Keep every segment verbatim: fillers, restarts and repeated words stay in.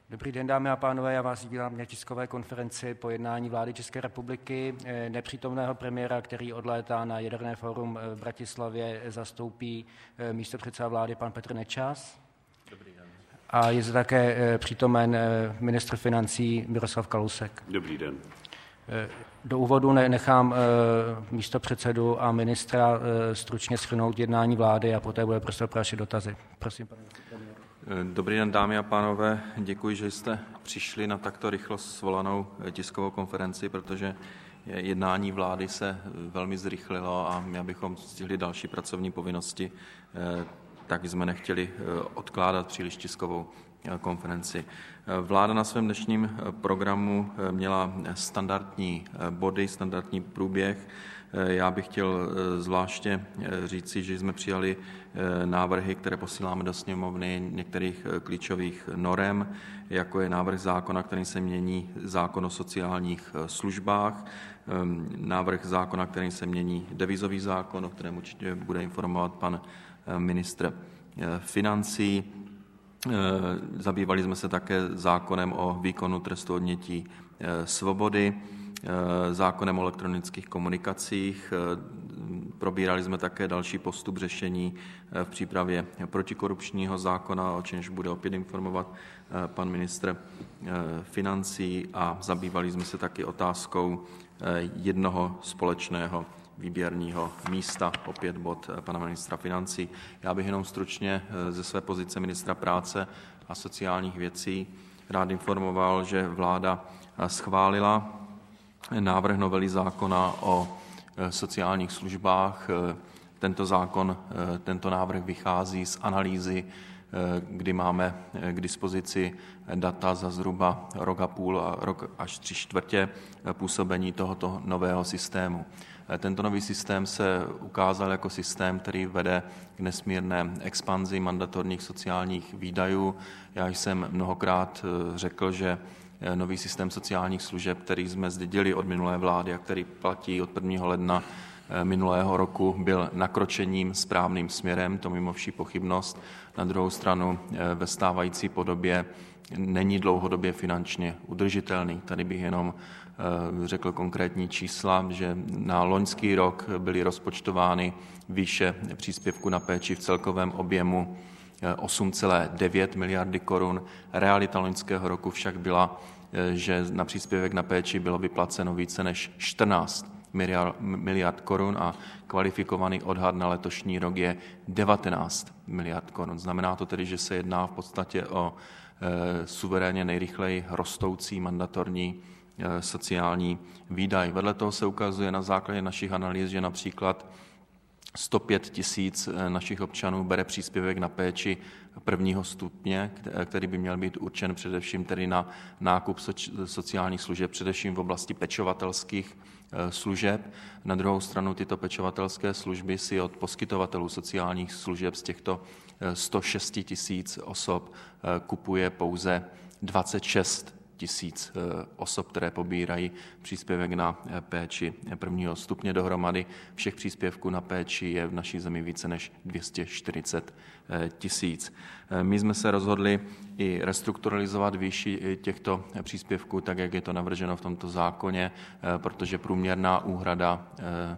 Dobrý den, dámy a pánové, já vás vítám na tiskové konferenci po jednání vlády České republiky. Nepřítomného premiéra, který odlétá na jaderné fórum v Bratislavě, zastoupí místopředseda vlády pan Petr Nečas. Dobrý den. A je zde také přítomen ministr financí Miroslav Kalousek. Dobrý den. Do úvodu nechám místopředsedu a ministra stručně shrnout jednání vlády a poté bude prostor pro vaše dotazy. Prosím, pane premiére. Dobrý den, dámy a pánové. Děkuji, že jste přišli na takto rychlo svolanou tiskovou konferenci, protože jednání vlády se velmi zrychlilo a my, abychom stihli další pracovní povinnosti, tak jsme nechtěli odkládat příliš tiskovou konferenci. Vláda na svém dnešním programu měla standardní body, standardní průběh. Já bych chtěl zvláště říci, že jsme přijali návrhy, které posíláme do sněmovny některých klíčových norem, jako je návrh zákona, kterým se mění zákon o sociálních službách, návrh zákona, kterým se mění devizový zákon, o kterém určitě bude informovat pan ministr financí. Zabývali jsme se také zákonem o výkonu trestu odnětí svobody, zákonem o elektronických komunikacích. Probírali jsme také další postup řešení v přípravě protikorupčního zákona, o čemž bude opět informovat pan ministr financí, a zabývali jsme se taky otázkou jednoho společného výběrního místa, opět bod pana ministra financí. Já bych jenom stručně ze své pozice ministra práce a sociálních věcí rád informoval, že vláda schválila návrh novely zákona o sociálních službách. Tento zákon, tento návrh vychází z analýzy, kdy máme k dispozici data za zhruba rok a půl a rok až tři čtvrtě působení tohoto nového systému. Tento nový systém se ukázal jako systém, který vede k nesmírné expanzi mandatorních sociálních výdajů. Já jsem mnohokrát řekl, že nový systém sociálních služeb, který jsme zdědili od minulé vlády a který platí od prvního ledna minulého roku, byl nakročením správným směrem, to mimo vší pochybnost. Na druhou stranu ve stávající podobě není dlouhodobě finančně udržitelný. Tady bych jenom řekl konkrétní čísla, že na loňský rok byly rozpočtovány výše příspěvku na péči v celkovém objemu osm celá devět miliardy korun. Realita loňského roku však byla, že na příspěvek na péči bylo vyplaceno více než čtrnáct miliard korun a kvalifikovaný odhad na letošní rok je devatenáct miliard korun. Znamená to tedy, že se jedná v podstatě o e, suverénně nejrychleji rostoucí mandatorní e, sociální výdaj. Vedle toho se ukazuje na základě našich analýz, že například sto pět tisíc našich občanů bere příspěvek na péči prvního stupně, který by měl být určen především tedy na nákup sociálních služeb, především v oblasti pečovatelských služeb. Na druhou stranu tyto pečovatelské služby si od poskytovatelů sociálních služeb z těchto sto šest tisíc osob kupuje pouze dvacet šest tisíc osob, které pobírají příspěvek na péči prvního stupně. Dohromady všech příspěvků na péči je v naší zemi více než dvě stě čtyřicet tisíc. My jsme se rozhodli i restrukturalizovat výši těchto příspěvků, tak jak je to navrženo v tomto zákoně, protože průměrná úhrada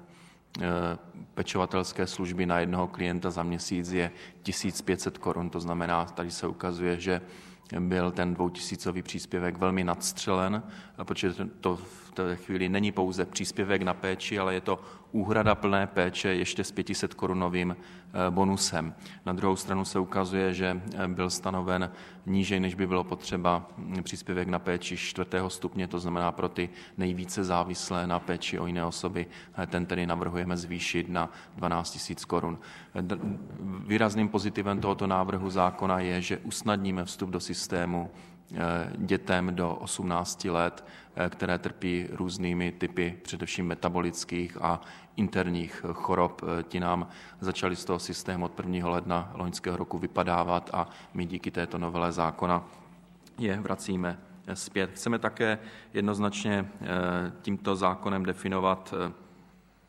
pečovatelské služby na jednoho klienta za měsíc je tisíc pět set korun. To znamená, tady se ukazuje, že byl ten dvoutisícový příspěvek velmi nadstřelen, protože to v té chvíli není pouze příspěvek na péči, ale je to úhrada plné péče ještě s pět set korunovým bonusem. Na druhou stranu se ukazuje, že byl stanoven níže, než by bylo potřeba příspěvek na péči čtvrtého stupně, to znamená pro ty nejvíce závislé na péči o jiné osoby. Ten tedy navrhujeme zvýšit na dvanáct tisíc korun. Výrazným pozitivem tohoto návrhu zákona je, že usnadníme vstup do systému dětem do osmnácti let, které trpí různými typy především metabolických a interních chorob. Ti nám začali z toho systému od prvního ledna loňského roku vypadávat a my díky této novele zákona je vracíme zpět. Chceme také jednoznačně tímto zákonem definovat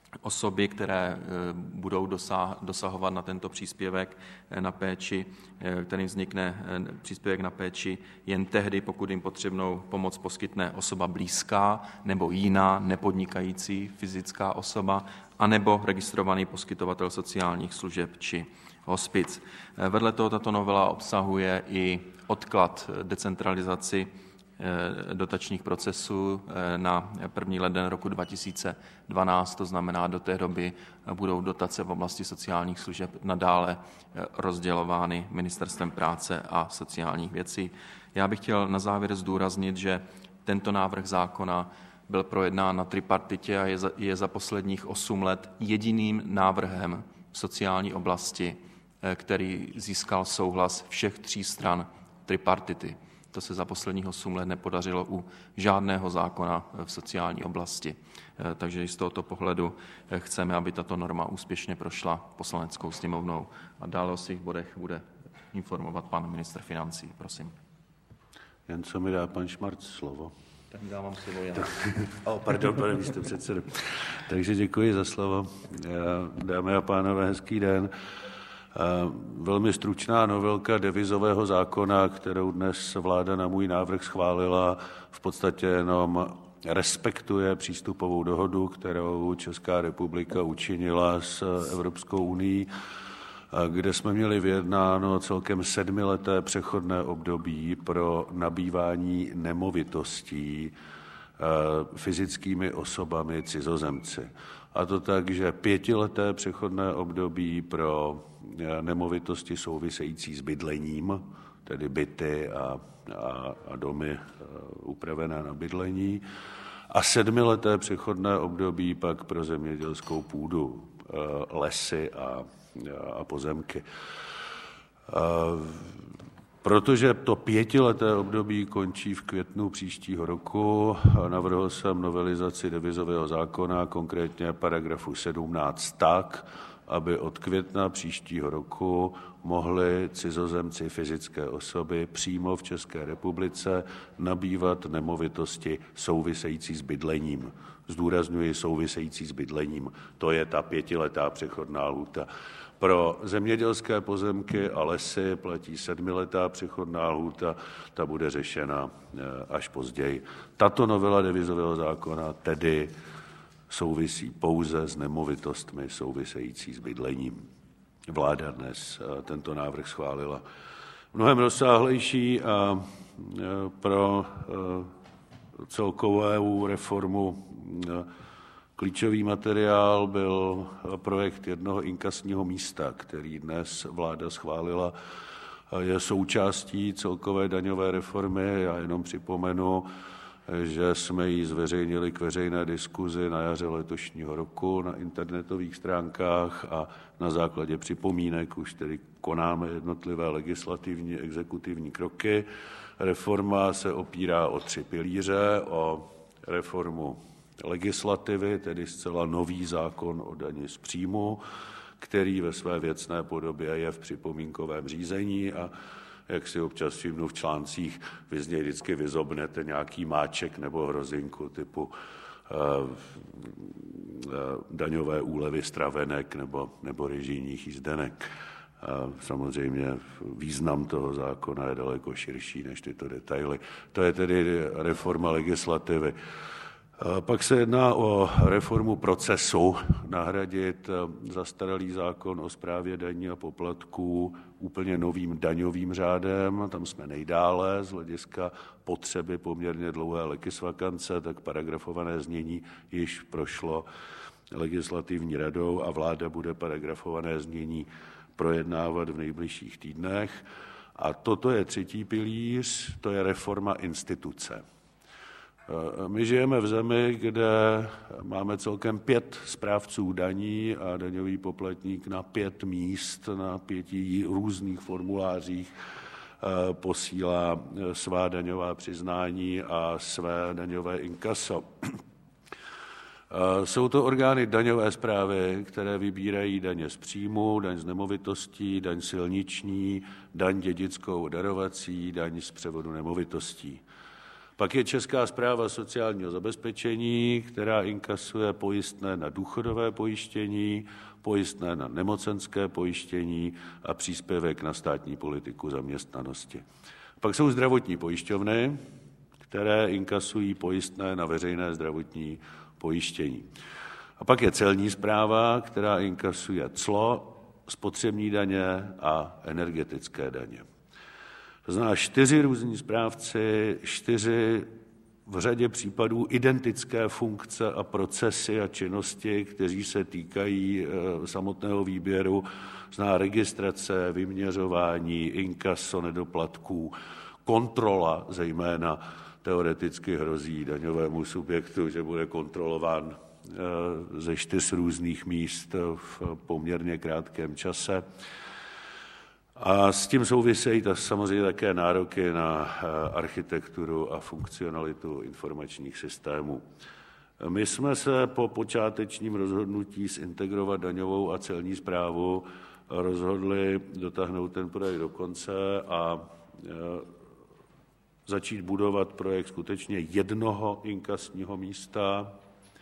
osoby, které budou dosahovat na tento příspěvek na péči, kterým vznikne příspěvek na péči jen tehdy, pokud jim potřebnou pomoc poskytne osoba blízká nebo jiná nepodnikající fyzická osoba, anebo registrovaný poskytovatel sociálních služeb či hospic. Vedle toho tato novela obsahuje i odklad decentralizaci dotačních procesů na první leden roku dva tisíce dvanáct, to znamená, do té doby budou dotace v oblasti sociálních služeb nadále rozdělovány Ministerstvem práce a sociálních věcí. Já bych chtěl na závěr zdůraznit, že tento návrh zákona byl projednán na tripartitě a je za, je za posledních osm let jediným návrhem v sociální oblasti, který získal souhlas všech tří stran tripartity. To se za posledních osm let nepodařilo u žádného zákona v sociální oblasti. Takže z tohoto pohledu chceme, aby tato norma úspěšně prošla Poslaneckou sněmovnou. A dále o svých bodech bude informovat pan ministr financí. Prosím. Jen co mi dá pan Šmarc slovo. Tak dávám slovo já. Oh, pardon, pane místopředsedo. Takže děkuji za slovo. Dámy a pánové, hezký den. Velmi stručná novelka devizového zákona, kterou dnes vláda na můj návrh schválila, v podstatě jenom respektuje přístupovou dohodu, kterou Česká republika učinila s Evropskou unií, kde jsme měli vyjednáno celkem sedmileté přechodné období pro nabývání nemovitostí fyzickými osobami cizozemci. A to tak, že pětileté přechodné období pro nemovitosti související s bydlením, tedy byty a, a, a domy upravené na bydlení, a sedmileté přechodné období pak pro zemědělskou půdu, lesy a, a pozemky. Protože to pětileté období končí v květnu příštího roku, navrhl jsem novelizaci devizového zákona, konkrétně paragrafu sedmnáct, tak, aby od května příštího roku mohli cizozemci fyzické osoby přímo v České republice nabývat nemovitosti související s bydlením. Zdůrazňuji související s bydlením. To je ta pětiletá přechodná lhůta. Pro zemědělské pozemky a lesy platí sedmiletá přechodná lhůta, ta bude řešena až později. Tato novela devizového zákona tedy souvisí pouze s nemovitostmi související s bydlením. Vláda dnes tento návrh schválila. Mnohem rozsáhlejší a pro celkovou reformu klíčový materiál byl projekt jednoho inkasního místa, který dnes vláda schválila. Je součástí celkové daňové reformy. Já jenom připomenu, že jsme ji zveřejnili k veřejné diskuzi na jaře letošního roku na internetových stránkách a na základě připomínek už tedy konáme jednotlivé legislativní exekutivní kroky. Reforma se opírá o tři pilíře, o reformu legislativy, tedy zcela nový zákon o dani z příjmu, který ve své věcné podobě je v připomínkovém řízení a jak si občas všimnu v článcích, vy z něj vždycky vyzobnete nějaký máček nebo hrozinku typu eh, eh, daňové úlevy stravenek nebo, nebo režijních jízdenek. A samozřejmě význam toho zákona je daleko širší než tyto detaily. To je tedy reforma legislativy. Pak se jedná o reformu procesu, nahradit zastaralý zákon o správě daní a poplatků úplně novým daňovým řádem. Tam jsme nejdále z hlediska potřeby poměrně dlouhé legisvakance, tak paragrafované znění již prošlo legislativní radou a vláda bude paragrafované znění projednávat v nejbližších týdnech. A toto je třetí pilíř, to je reforma instituce. My žijeme v zemi, kde máme celkem pět správců daní a daňový poplatník na pět míst, na pěti různých formulářích posílá svá daňová přiznání a své daňové inkaso. Jsou to orgány daňové správy, které vybírají daně z příjmu, daň z nemovitostí, daň silniční, daň dědickou darovací, daň z převodu nemovitostí. Pak je Česká správa sociálního zabezpečení, která inkasuje pojistné na důchodové pojištění, pojistné na nemocenské pojištění a příspěvek na státní politiku zaměstnanosti. Pak jsou zdravotní pojišťovny, které inkasují pojistné na veřejné zdravotní pojištění. A pak je celní správa, která inkasuje clo, spotřební daně a energetické daně. To znamená čtyři různí správci, čtyři v řadě případů identické funkce a procesy a činnosti, kteří se týkají samotného výběru, zná registrace, vyměřování, inkaso nedoplatků, kontrola, zejména teoreticky hrozí daňovému subjektu, že bude kontrolován ze čtyř různých míst v poměrně krátkém čase. A s tím souvisejí ta samozřejmě také nároky na architekturu a funkcionalitu informačních systémů. My jsme se po počátečním rozhodnutí zintegrovat daňovou a celní správu rozhodli dotáhnout ten projekt do konce a začít budovat projekt skutečně jednoho inkasního místa,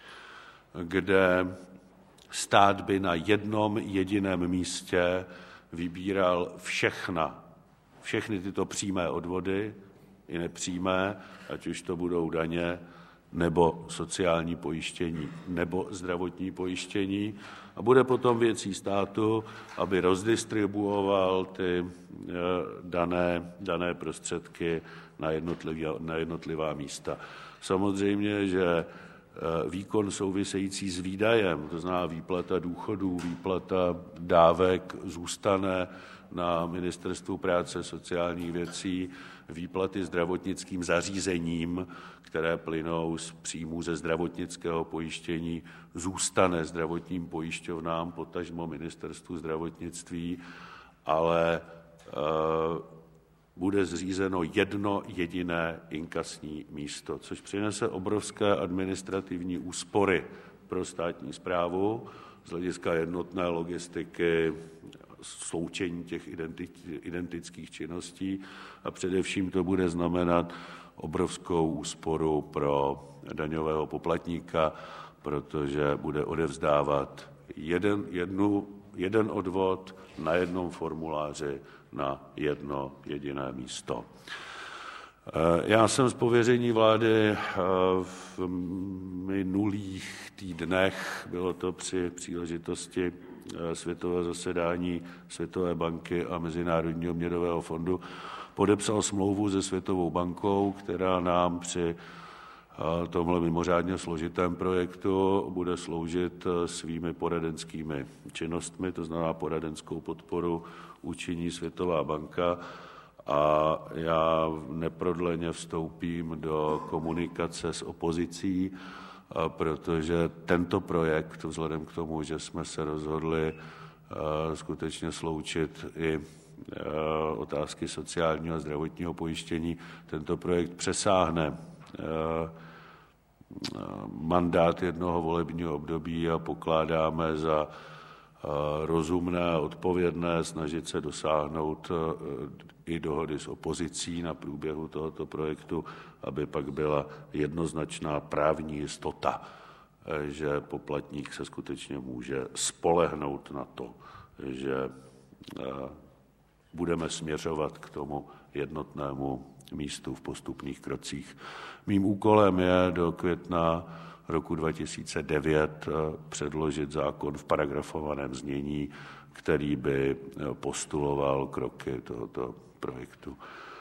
kde stát by na jednom jediném místě vybíral všechna, všechny tyto přímé odvody i nepřímé, ať už to budou daně, nebo sociální pojištění, nebo zdravotní pojištění. A bude potom věcí státu, aby rozdistribuoval ty dané, dané prostředky na jednotlivá, na jednotlivá místa. Samozřejmě, že výkon související s výdajem, to znamená výplata důchodů, výplata dávek, zůstane na Ministerstvu práce sociálních věcí, výplaty zdravotnickým zařízením, které plynou z příjmů ze zdravotnického pojištění, zůstane zdravotním pojišťovnám, potažmo Ministerstvu zdravotnictví, ale e, bude zřízeno jedno jediné inkasní místo, což přinese obrovské administrativní úspory pro státní správu z hlediska jednotné logistiky, sloučení těch identických činností a především to bude znamenat obrovskou úsporu pro daňového poplatníka, protože bude odevzdávat jeden, jednu, jeden odvod na jednom formuláři na jedno jediné místo. Já jsem z pověření vlády v minulých týdnech, bylo to při příležitosti světového zasedání Světové banky a Mezinárodního měnového fondu, podepsal smlouvu se Světovou bankou, která nám při tomhle mimořádně složitém projektu bude sloužit svými poradenskými činnostmi, to znamená poradenskou podporu učiní Světová banka a já neprodleně vstoupím do komunikace s opozicí, protože tento projekt, vzhledem k tomu, že jsme se rozhodli skutečně sloučit i otázky sociálního a zdravotního pojištění, tento projekt přesáhne mandát jednoho volebního období a pokládáme za rozumné a odpovědné snažit se dosáhnout i dohody s opozicí na průběhu tohoto projektu, aby pak byla jednoznačná právní jistota, že poplatník se skutečně může spolehnout na to, že budeme směřovat k tomu jednotnému místu v postupných krocích. Mým úkolem je do května roku dva tisíce devět předložit zákon v paragrafovaném znění, který by postuloval kroky tohoto projektu.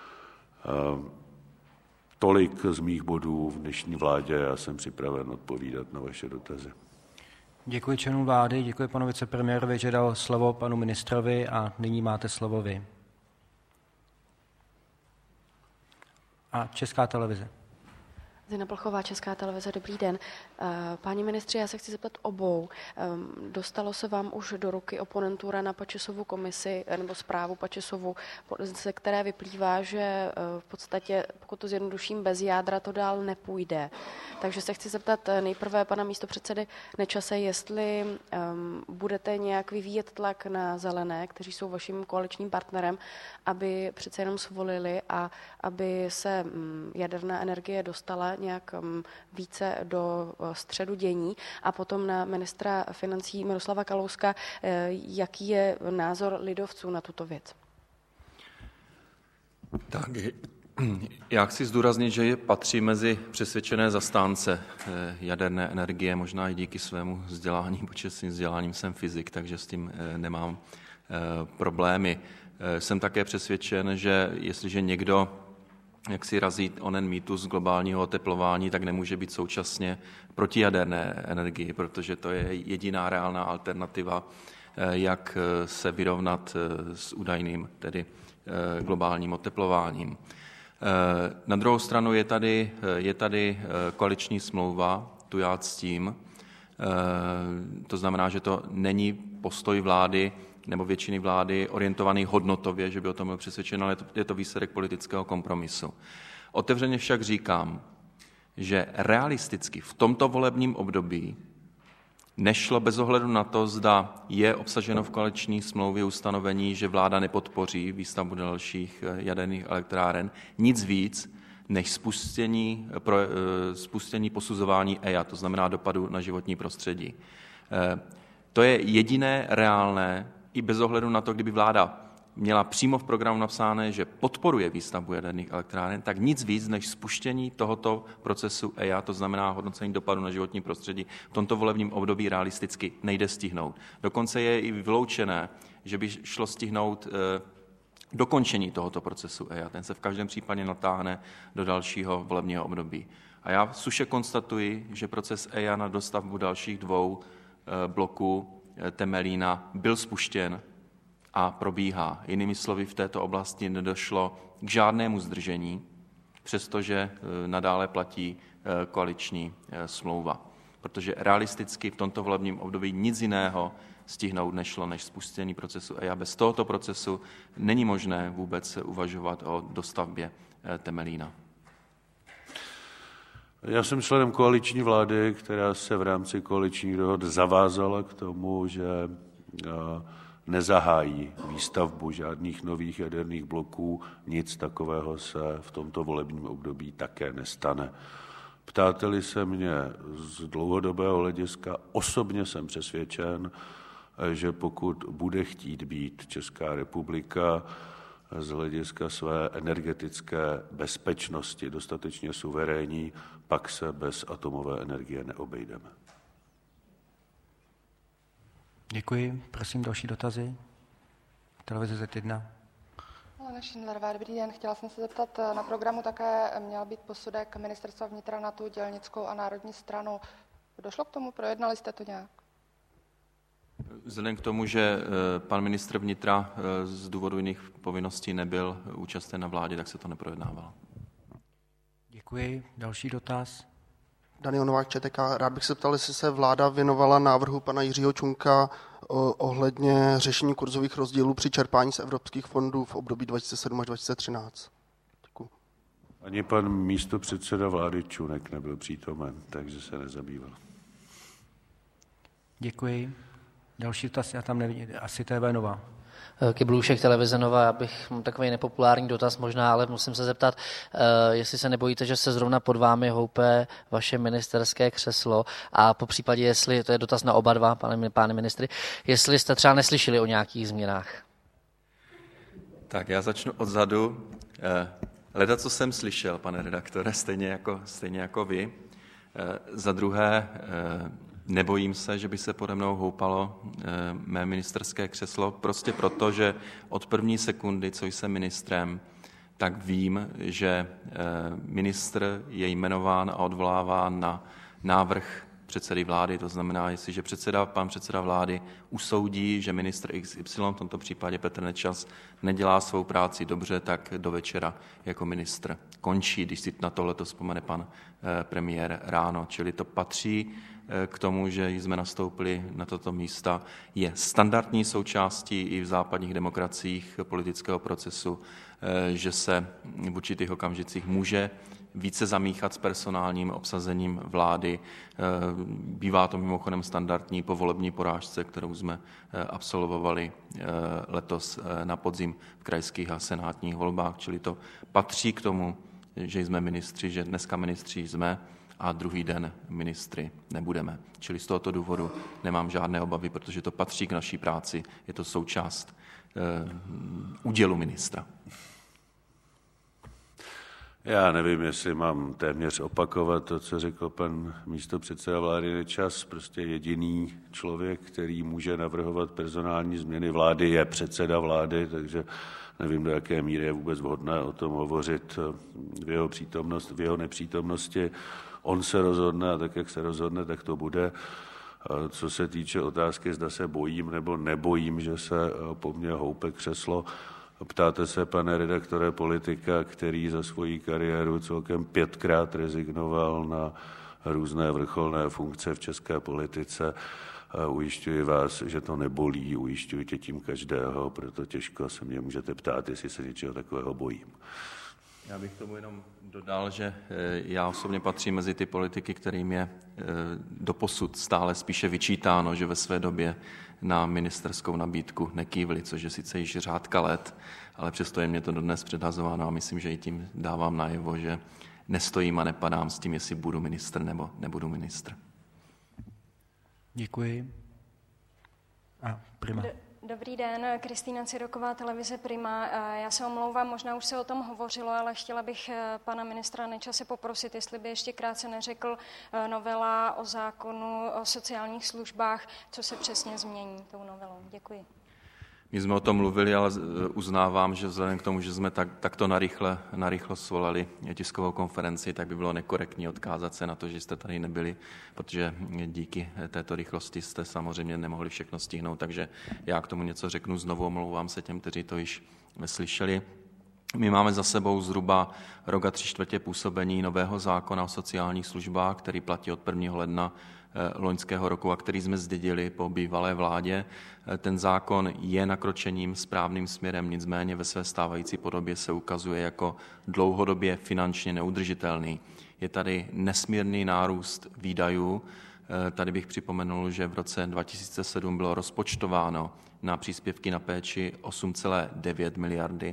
Tolik z mých bodů v dnešní vládě. Já jsem připraven odpovídat na vaše dotazy. Děkuji členům vlády, děkuji panu vicepremiérovi, že dal slovo panu ministrovi a nyní máte slovo vy. A Česká televize. Zina Plchová, Česká televize, dobrý den. Páni ministři, já se chci zeptat obou. Dostalo se vám už do ruky oponentura na Pačesovu komisi nebo zprávu Pačesovu, ze které vyplývá, že v podstatě, pokud to zjednoduším, bez jádra to dál nepůjde. Takže se chci zeptat nejprve pana místopředsedy Nečase, jestli um, budete nějak vyvíjet tlak na Zelené, kteří jsou vaším koaličním partnerem, aby přece jenom svolili a aby se um, jaderná energie dostala nějak um, více do uh, středu dění. A potom na ministra financí Miroslava Kalouska, uh, jaký je názor lidovců na tuto věc? Tak, já chci zdůraznit, že patří mezi přesvědčené zastánce jaderné energie, možná i díky svému vzdělání, protože svým vzděláním jsem fyzik, takže s tím nemám problémy. Jsem také přesvědčen, že jestliže někdo jak si razí onen mýtus globálního oteplování, tak nemůže být současně proti jaderné energii, protože to je jediná reálná alternativa, jak se vyrovnat s údajným, tedy globálním oteplováním. Na druhou stranu je tady, je tady koaliční smlouva, tu já ctím. To znamená, že to není postoj vlády nebo většiny vlády orientovaný hodnotově, že by o tom byl přesvědčen, ale je to výsledek politického kompromisu. Otevřeně však říkám, že realisticky v tomto volebním období nešlo bez ohledu na to, zda je obsaženo v koaliční smlouvě ustanovení, že vláda nepodpoří výstavbu dalších jaderných elektráren, nic víc než spustění, pro, spustění posuzování E I A, to znamená dopadu na životní prostředí. To je jediné reálné, i bez ohledu na to, kdyby vláda měla přímo v programu napsáno, že podporuje výstavbu jaderných elektráren, tak nic víc než spuštění tohoto procesu E I A, to znamená hodnocení dopadu na životní prostředí, v tomto volebním období realisticky nejde stihnout. Dokonce je i vyloučené, že by šlo stihnout eh, dokončení tohoto procesu E I A. Ten se v každém případě natáhne do dalšího volebního období. A já suše konstatuji, že proces E I A na dostavbu dalších dvou eh, bloků Temelína byl spuštěn a probíhá. Jinými slovy, v této oblasti nedošlo k žádnému zdržení, přestože nadále platí koaliční smlouva. Protože realisticky v tomto volebním období nic jiného stihnout nešlo než spustění procesu E I A. Bez tohoto procesu není možné vůbec uvažovat o dostavbě Temelína. Já jsem členem koaliční vlády, která se v rámci koaličních dohod zavázala k tomu, že nezahájí výstavbu žádných nových jaderných bloků. Nic takového se v tomto volebním období také nestane. Ptáte-li se mě z dlouhodobého hlediska, osobně jsem přesvědčen, že pokud bude chtít být Česká republika z hlediska své energetické bezpečnosti dostatečně suverénní, pak se bez atomové energie neobejdeme. Děkuji. Prosím další dotazy. Televize Z jedna. Alena Šindlerová, dobrý den. Chtěla jsem se zeptat, na programu také měl být posudek Ministerstva vnitra na tu dělnickou a národní stranu. Došlo k tomu? Projednali jste to nějak? Vzhledem k tomu, že pan ministr vnitra z důvodu jiných povinností nebyl účasten na vládě, tak se to neprojednávalo. Děkuji. Další dotaz. Daniel Novák, ČTK. Rád bych se ptal, jestli se vláda věnovala návrhu pana Jiřího Čunka ohledně řešení kurzových rozdílů při čerpání z evropských fondů v období dva tisíce sedm až dva tisíce třináct. Děkuji. Ani pan místopředseda vlády Čunek nebyl přítomen, takže se nezabýval. Děkuji. Další dotaz, já tam nevidím, asi T V Nova. Kyblůšek, televize Nova, já bych mám takový nepopulární dotaz možná, ale musím se zeptat, jestli se nebojíte, že se zrovna pod vámi houpe vaše ministerské křeslo a po případě, jestli, to je dotaz na oba dva, pane, pány ministry, jestli jste třeba neslyšeli o nějakých změnách. Tak já začnu odzadu. Leda, co jsem slyšel, pane redaktore, stejně jako, stejně jako vy. Za druhé, nebojím se, že by se pode mnou houpalo mé ministerské křeslo, prostě proto, že od první sekundy, co jsem ministrem, tak vím, že ministr je jmenován a odvoláván na návrh předsedy vlády. To znamená, jestliže předseda, pan předseda vlády usoudí, že ministr X Y, v tomto případě Petr Nečas, nedělá svou práci dobře, tak do večera jako ministr končí, když si na tohle to vzpomene pan premiér ráno. Čili to patří k tomu, že jsme nastoupili na toto místa, je standardní součástí i v západních demokraciích politického procesu, že se v určitých okamžicích může více zamíchat s personálním obsazením vlády. Bývá to mimochodem standardní po volební porážce, kterou jsme absolvovali letos na podzim v krajských a senátních volbách. Čili to patří k tomu, že jsme ministři, že dneska ministři jsme a druhý den ministry nebudeme. Čili z tohoto důvodu nemám žádné obavy, protože to patří k naší práci, je to součást uh, údělu ministra. Já nevím, jestli mám téměř opakovat to, co řekl pan místopředseda vlády Nečas. Prostě jediný člověk, který může navrhovat personální změny vlády, je předseda vlády, takže nevím, do jaké míry je vůbec vhodné o tom hovořit v jeho, přítomnost, v jeho nepřítomnosti. On se rozhodne a tak, jak se rozhodne, tak to bude. A co se týče otázky, zda se bojím nebo nebojím, že se po mně houpe křeslo, ptáte se, pane redaktore, politika, který za svoji kariéru celkem pětkrát rezignoval na různé vrcholné funkce v české politice. A ujišťuji vás, že to nebolí, ujišťujte tím každého, proto těžko se mě můžete ptát, jestli se něčeho takového bojím. Já bych tomu jenom dodal, že já osobně patřím mezi ty politiky, kterým je doposud stále spíše vyčítáno, že ve své době na ministerskou nabídku nekývli, což je sice již řádka let, ale přesto je mě to dodnes předhazováno a myslím, že i tím dávám najevo, že nestojím a nepadám s tím, jestli budu ministr nebo nebudu ministr. Děkuji. A Prima. Dobrý den, Kristýna Ciroková, televize Prima. Já se omlouvám, možná už se o tom hovořilo, ale chtěla bych pana ministra Nečase poprosit, jestli by ještě krátce neřekl novela o zákonu o sociálních službách, co se přesně změní tou novelou. Děkuji. My jsme o tom mluvili, ale uznávám, že vzhledem k tomu, že jsme tak, takto narychle, narychlo svolali tiskovou konferenci, tak by bylo nekorektní odkázat se na to, že jste tady nebyli, protože díky této rychlosti jste samozřejmě nemohli všechno stihnout, takže já k tomu něco řeknu znovu, omlouvám se těm, kteří to již slyšeli. My máme za sebou zhruba rok a tři čtvrtě působení nového zákona o sociálních službách, který platí od prvního ledna loňského roku a který jsme zdědili po bývalé vládě. Ten zákon je nakročením správným směrem, nicméně ve své stávající podobě se ukazuje jako dlouhodobě finančně neudržitelný. Je tady nesmírný nárůst výdajů. Tady bych připomenul, že v roce dva tisíce sedm bylo rozpočtováno na příspěvky na péči osm celá devět miliardy.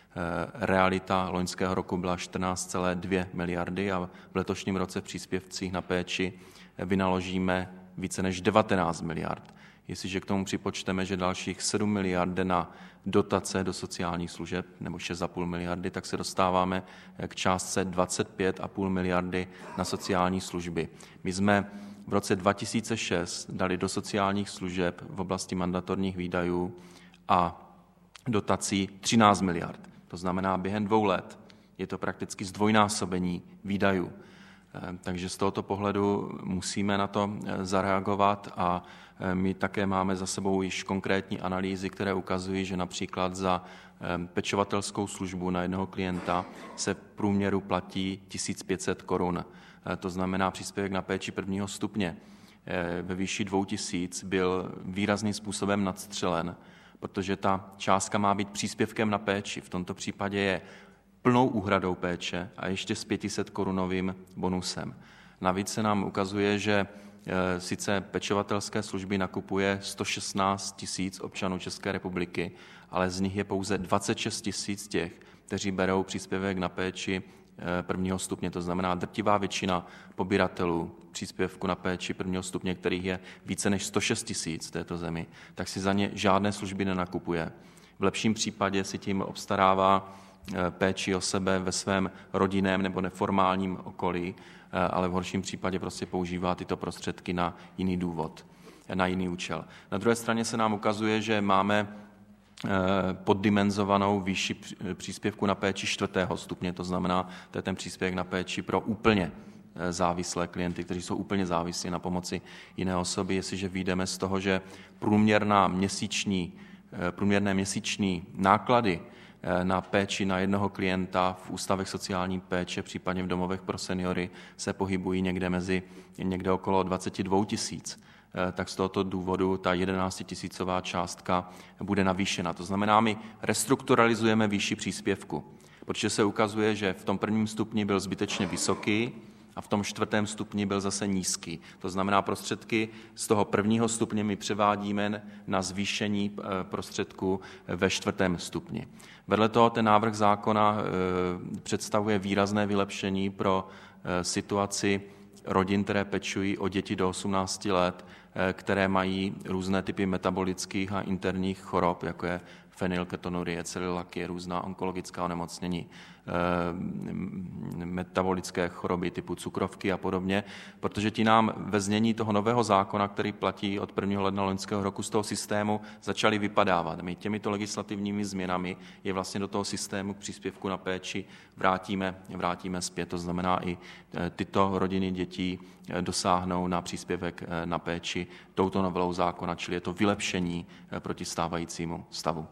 Realita loňského roku byla čtrnáct celá dvě miliardy a v letošním roce v příspěvcích na péči vynaložíme více než devatenáct miliard. Jestliže k tomu připočteme, že dalších sedm miliard jde na dotace do sociálních služeb, nebo šest celá pět miliardy, tak se dostáváme k částce dvacet pět celá pět miliardy na sociální služby. My jsme v roce dva tisíce šest dali do sociálních služeb v oblasti mandatorních výdajů a dotací třináct miliard. To znamená, během dvou let je to prakticky zdvojnásobení výdajů. Takže z tohoto pohledu musíme na to zareagovat a my také máme za sebou již konkrétní analýzy, které ukazují, že například za pečovatelskou službu na jednoho klienta se v průměru platí tisíc pět set korun. To znamená, příspěvek na péči prvního stupně ve výši dvou tisíc byl výrazným způsobem nadstřelen, protože ta částka má být příspěvkem na péči. V tomto případě je plnou úhradou péče a ještě s pět set korunovým bonusem. Navíc se nám ukazuje, že e, sice pečovatelské služby nakupuje sto šestnáct tisíc občanů České republiky, ale z nich je pouze dvacet šest tisíc těch, kteří berou příspěvek na péči e, prvního stupně. To znamená drtivá většina pobíratelů příspěvku na péči prvního stupně, kterých je více než sto šest tisíc v této zemi, tak si za ně žádné služby nenakupuje. V lepším případě si tím obstarává péči o sebe ve svém rodinném nebo neformálním okolí, ale v horším případě prostě používá tyto prostředky na jiný důvod, na jiný účel. Na druhé straně se nám ukazuje, že máme poddimenzovanou výši příspěvku na péči čtvrtého stupně, to znamená, to je ten příspěvek na péči pro úplně závislé klienty, kteří jsou úplně závislí na pomoci jiné osoby. Jestliže vyjdeme z toho, že průměrná měsíční, průměrné měsíční náklady na péči na jednoho klienta v ústavech sociální péče, případně v domovech pro seniory, se pohybují někde mezi někde okolo dvacet dva tisíc, tak z tohoto důvodu ta jedenáctitisícová částka bude navýšena. To znamená, my restrukturalizujeme výši příspěvku, protože se ukazuje, že v tom prvním stupni byl zbytečně vysoký a v tom čtvrtém stupni byl zase nízký. To znamená, prostředky z toho prvního stupně my převádíme na zvýšení prostředků ve čtvrtém stupni. Vedle toho ten návrh zákona představuje výrazné vylepšení pro situaci rodin, které pečují o děti do osmnácti let, které mají různé typy metabolických a interních chorob, jako je fenylketonurie, celiakie, různá onkologická onemocnění, metabolické choroby typu cukrovky a podobně, protože ti nám ve znění toho nového zákona, který platí od prvního ledna loňského roku, z toho systému začali vypadávat. My těmito legislativními změnami je vlastně do toho systému příspěvku na péči vrátíme, vrátíme zpět. To znamená, i tyto rodiny dětí dosáhnou na příspěvek na péči touto novelou zákona, čili je to vylepšení proti stávajícímu stavu.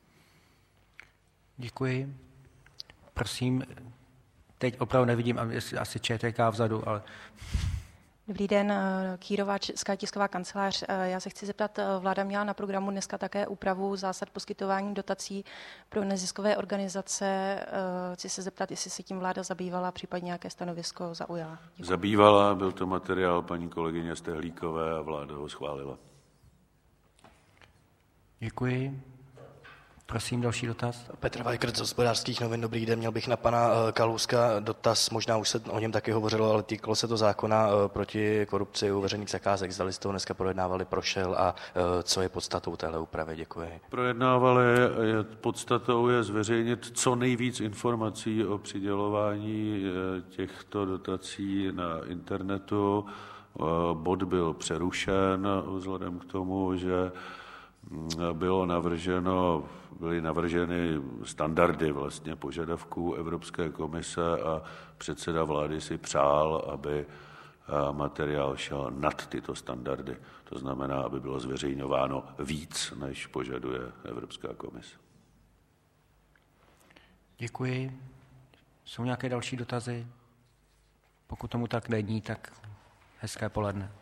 Děkuji. Prosím, teď opravdu nevidím, asi ČTK vzadu, ale... Dobrý den, Kýrová Česká tisková kancelář. Já se chci zeptat, vláda měla na programu dneska také úpravu zásad poskytování dotací pro neziskové organizace. Chci se zeptat, jestli se tím vláda zabývala, případně nějaké stanovisko zaujala. Děkuji. Zabývala, byl to materiál paní kolegyně Stehlíkové a vláda ho schválila. Děkuji. Prosím, další dotaz. Petr Vajkrt z Hospodářských novin. Dobrý den, měl bych na pana Kalouska dotaz, možná už se o něm taky hovořilo, ale týkalo se to zákona proti korupci u veřejných zakázek. Zdali jste to dneska projednávali, prošel a co je podstatou téhle úpravy? Děkuji. Projednávali, je, podstatou je zveřejnit co nejvíc informací o přidělování těchto dotací na internetu. Bod byl přerušen vzhledem k tomu, že bylo navrženo, byly navrženy standardy vlastně požadavků Evropské komise a předseda vlády si přál, aby materiál šel nad tyto standardy. To znamená, aby bylo zveřejňováno víc, než požaduje Evropská komise. Děkuji. Jsou nějaké další dotazy? Pokud tomu tak není, tak hezké poledne.